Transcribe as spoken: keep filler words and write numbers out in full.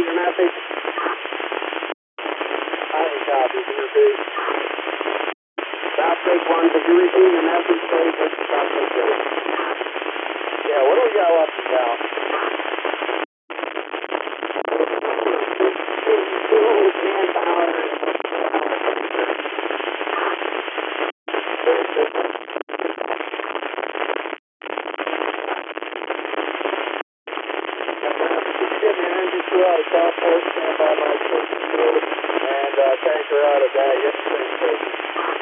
your message. Highly copy, here two. South Big One, could you repeat your message, please? This is South Big Two. Yeah, what do we got left in town? Southport, stand by my station, and uh, tanker out of that. Yes, station.